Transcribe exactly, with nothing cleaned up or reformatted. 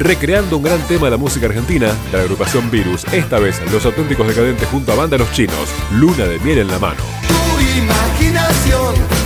recreando un gran tema de la música argentina de la agrupación Virus, esta vez Los Auténticos Decadentes junto a Banda Los Chinos, Luna de Miel en la Mano. Tu imaginación